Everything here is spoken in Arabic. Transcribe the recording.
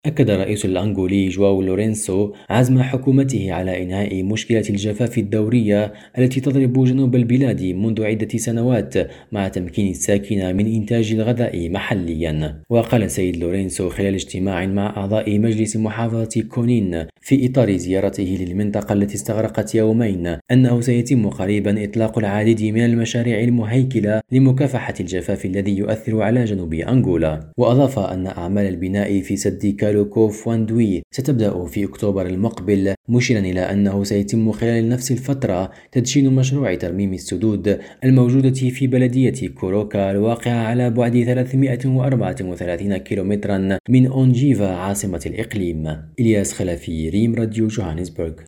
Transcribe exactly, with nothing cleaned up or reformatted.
أكد الرئيس الأنغولي جواو لورينسو عزم حكومته على إنهاء مشكلة الجفاف الدورية التي تضرب جنوب البلاد منذ عدة سنوات، مع تمكين الساكنة من إنتاج الغذاء محليا. وقال سيد لورينسو خلال اجتماع مع أعضاء مجلس محافظة كونين في إطار زيارته للمنطقة التي استغرقت يومين أنه سيتم قريبا إطلاق العديد من المشاريع المهيكلة لمكافحة الجفاف الذي يؤثر على جنوب أنغولا. وأضاف أن أعمال البناء في سد كالوكوف واندوي ستبدأ في أكتوبر المقبل، مشيرا إلى أنه سيتم خلال نفس الفترة تدشين مشروع ترميم السدود الموجودة في بلدية كوروكا الواقعة على بعد ثلاثمائة وأربعة وثلاثين كيلومترا من أونجيفا عاصمة الإقليم. إلياس خلفي، ريم راديو جوهانسبرغ.